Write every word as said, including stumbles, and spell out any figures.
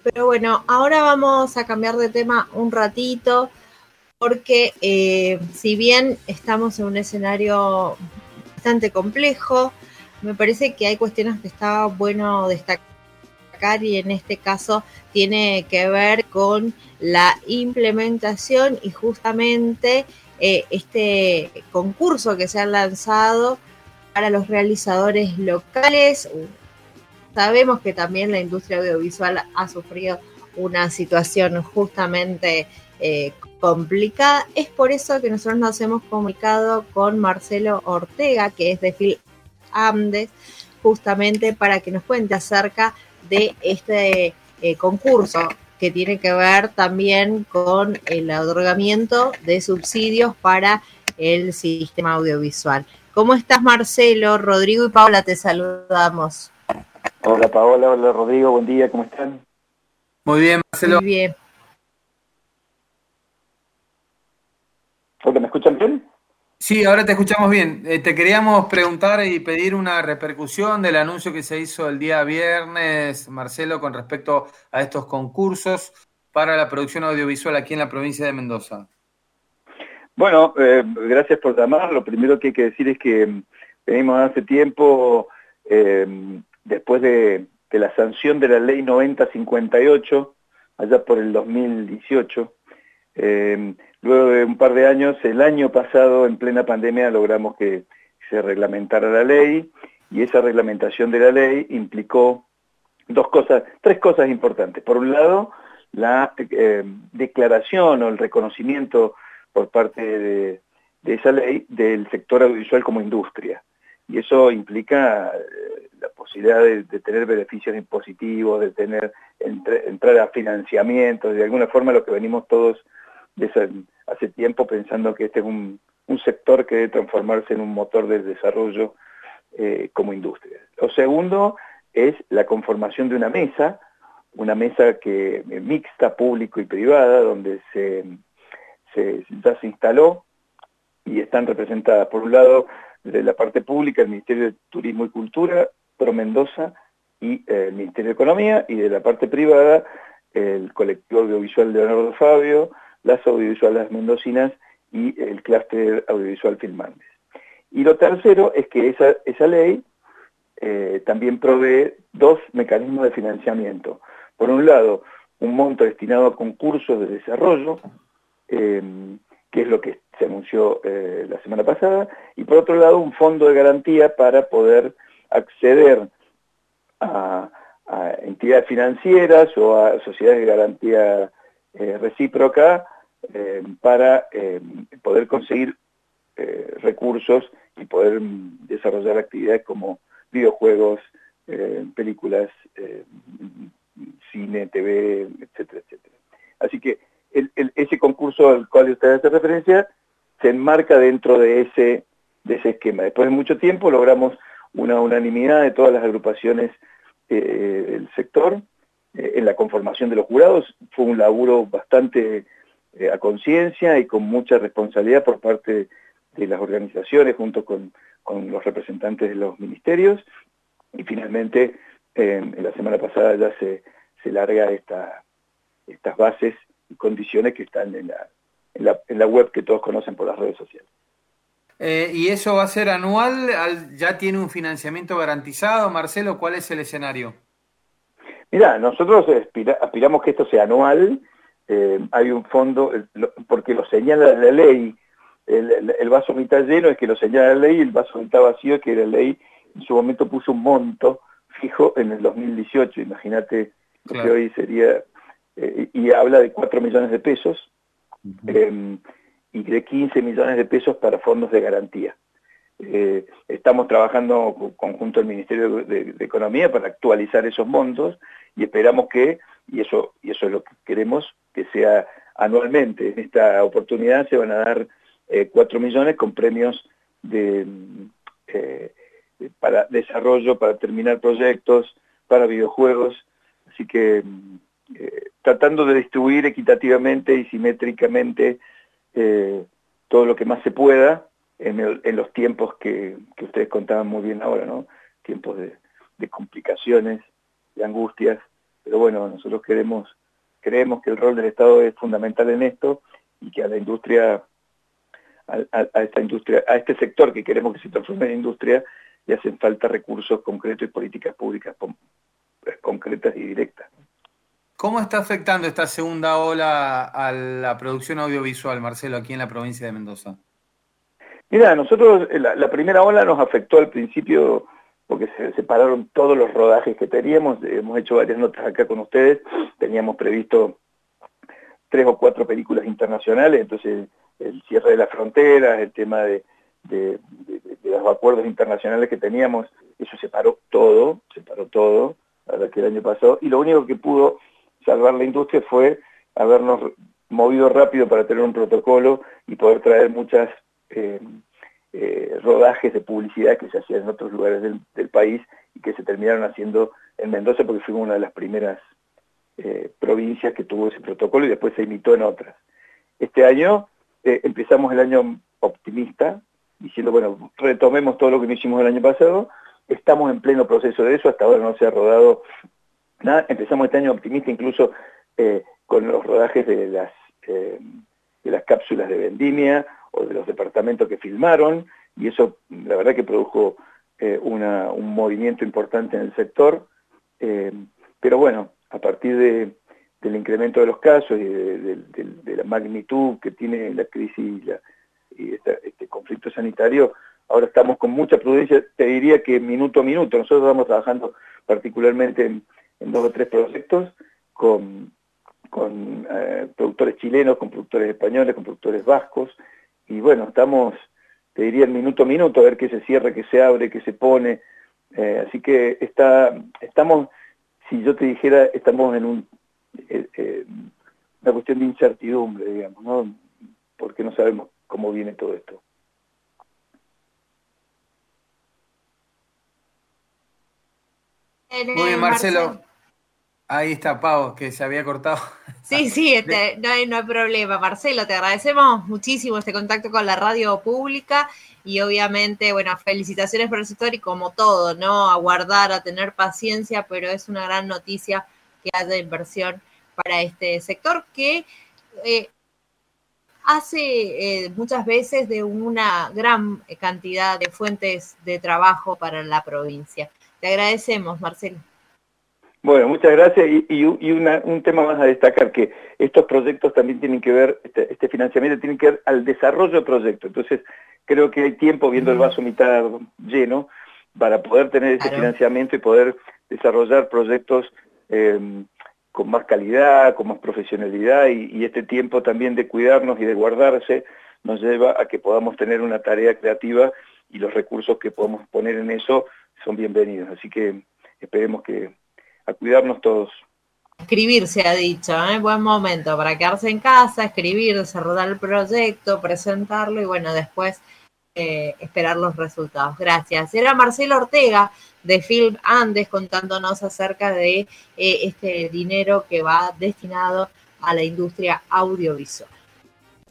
Pero bueno, ahora vamos a cambiar de tema un ratito, porque eh, si bien estamos en un escenario bastante complejo, me parece que hay cuestiones que está bueno destacar, y en este caso tiene que ver con la implementación y justamente eh, este concurso que se ha lanzado para los realizadores locales. Sabemos que también la industria audiovisual ha sufrido una situación justamente eh, complicada. Es por eso que nosotros nos hemos comunicado con Marcelo Ortega, que es de Film Andes, justamente para que nos cuente acerca de este eh, concurso que tiene que ver también con el otorgamiento de subsidios para el sistema audiovisual. ¿Cómo estás, Marcelo? Rodrigo y Paula, te saludamos. Hola Paola, hola Rodrigo, buen día, ¿cómo están? Muy bien, Marcelo. Muy bien. Hola, ¿me escuchan bien? Sí, ahora te escuchamos bien. Eh, te queríamos preguntar y pedir una repercusión del anuncio que se hizo el día viernes, Marcelo, con respecto a estos concursos para la producción audiovisual aquí en la provincia de Mendoza. Bueno, eh, gracias por llamar. Lo primero que hay que decir es que mm, venimos hace tiempo, eh, después de, de la sanción de la ley noventa cincuenta y ocho, allá por el dos mil dieciocho, eh, luego de un par de años, el año pasado, en plena pandemia, logramos que se reglamentara la ley, y esa reglamentación de la ley implicó dos cosas, tres cosas importantes. Por un lado, la eh, declaración o el reconocimiento por parte de, de esa ley del sector audiovisual como industria. Y eso implica eh, la posibilidad de, de tener beneficios impositivos, de tener entre, entrar a financiamientos, de alguna forma lo que venimos todos desde hace tiempo pensando que este es un, un sector que debe transformarse en un motor de desarrollo eh, como industria. Lo segundo es la conformación de una mesa, una mesa que mixta, público y privada, donde se, se, ya se instaló y están representadas, por un lado, de la parte pública, el Ministerio de Turismo y Cultura, Pro Mendoza, y eh, el Ministerio de Economía, y de la parte privada, el colectivo audiovisual Leonardo Fabio, las audiovisuales mendocinas y el clúster audiovisual Film Andes. Y lo tercero es que esa, esa ley eh, también provee dos mecanismos de financiamiento. Por un lado, un monto destinado a concursos de desarrollo, eh, que es lo que se anunció eh, la semana pasada, y por otro lado, un fondo de garantía para poder acceder a, a entidades financieras o a sociedades de garantía eh, recíproca eh, para eh, poder conseguir eh, recursos y poder desarrollar actividades como videojuegos, eh, películas, eh, cine, T V, etcétera, etcétera. Así que el, el, ese concurso al cual usted hace referencia se enmarca dentro de ese, de ese esquema. Después de mucho tiempo logramos una unanimidad de todas las agrupaciones eh, del sector eh, en la conformación de los jurados. Fue un laburo bastante eh, a conciencia y con mucha responsabilidad por parte de las organizaciones junto con, con los representantes de los ministerios, y finalmente eh, en la semana pasada ya se, se larga esta, estas bases y condiciones que están en la, en, la, en la web que todos conocen por las redes sociales. Eh, ¿Y eso va a ser anual? ¿Ya tiene un financiamiento garantizado, Marcelo? ¿Cuál es el escenario? Mirá, nosotros aspira, aspiramos que esto sea anual. Eh, hay un fondo, porque lo señala la ley. El, el, el vaso mitad lleno es que lo señala la ley, y el vaso mitad vacío es que la ley en su momento puso un monto fijo en el dos mil dieciocho, imagínate lo claro. que hoy sería, eh, y habla de cuatro millones de pesos, uh-huh. eh, y de quince millones de pesos para fondos de garantía. Eh, estamos trabajando conjunto al Ministerio de, de, de Economía para actualizar esos montos, y esperamos que, y eso, y eso es lo que queremos, que sea anualmente. En esta oportunidad se van a dar eh, cuatro millones con premios de, eh, para desarrollo, para terminar proyectos, para videojuegos, así que eh, tratando de distribuir equitativamente y simétricamente eh, todo lo que más se pueda en, el, en los tiempos que, que ustedes contaban muy bien ahora, ¿no? Tiempos de, de complicaciones, de angustias, pero bueno, nosotros queremos, creemos que el rol del Estado es fundamental en esto y que a la industria, a, a, a esta industria, a este sector que queremos que se transforme en industria, le hacen falta recursos concretos y políticas públicas concretas y directas. ¿Cómo está afectando esta segunda ola a la producción audiovisual, Marcelo, aquí en la provincia de Mendoza? Mira, nosotros la, la primera ola nos afectó al principio porque se separaron todos los rodajes que teníamos. Hemos hecho varias notas acá con ustedes, teníamos previsto tres o cuatro películas internacionales, entonces el cierre de las fronteras, el tema de, de, de, de los acuerdos internacionales que teníamos, eso separó todo, separó todo, la verdad que el año pasado, y lo único que pudo salvar la industria fue habernos movido rápido para tener un protocolo y poder traer muchas eh, eh, rodajes de publicidad que se hacían en otros lugares del, del país y que se terminaron haciendo en Mendoza porque fuimos una de las primeras eh, provincias que tuvo ese protocolo y después se imitó en otras. Este año eh, empezamos el año optimista, diciendo, bueno, retomemos todo lo que no hicimos el año pasado, estamos en pleno proceso de eso, hasta ahora no se ha rodado nada, empezamos este año optimista incluso eh, con los rodajes de las, eh, de las cápsulas de vendimia o de los departamentos que filmaron, y eso la verdad que produjo eh, una, un movimiento importante en el sector, eh, pero bueno, a partir de, del incremento de los casos y de, de, de, de la magnitud que tiene la crisis y, la, y esta, este conflicto sanitario, ahora estamos con mucha prudencia, te diría que minuto a minuto, nosotros estamos trabajando particularmente en en dos o tres proyectos con, con eh, productores chilenos, con productores españoles, con productores vascos, y bueno, estamos, te diría, en minuto a minuto, a ver qué se cierra, qué se abre, qué se pone, eh, así que está, estamos, si yo te dijera, estamos en un, eh, eh, una cuestión de incertidumbre, digamos, ¿no? Porque no sabemos cómo viene todo esto. Muy bien, Marcelo. Ahí está Pau, que se había cortado. Sí, sí, este, no, hay, no hay problema. Marcelo, te agradecemos muchísimo este contacto con la radio pública y obviamente, bueno, felicitaciones por el sector y como todo, ¿no? Aguardar, a tener paciencia, pero es una gran noticia que haya inversión para este sector que eh, hace eh, muchas veces de una gran cantidad de fuentes de trabajo para la provincia. Te agradecemos, Marcelo. Bueno, muchas gracias y, y, y una, un tema más a destacar, que estos proyectos también tienen que ver, este, este financiamiento tiene que ver al desarrollo del proyecto, entonces creo que hay tiempo, viendo el vaso mitad lleno, para poder tener ese claro. financiamiento y poder desarrollar proyectos eh, con más calidad, con más profesionalidad y, y este tiempo también de cuidarnos y de guardarse nos lleva a que podamos tener una tarea creativa y los recursos que podamos poner en eso son bienvenidos, así que esperemos que a cuidarnos todos. Escribir se ha dicho, ¿eh? Buen momento para quedarse en casa, escribir, desarrollar el proyecto, presentarlo y bueno, después eh, esperar los resultados. Gracias. Era Marcelo Ortega de Film Andes contándonos acerca de eh, este dinero que va destinado a la industria audiovisual.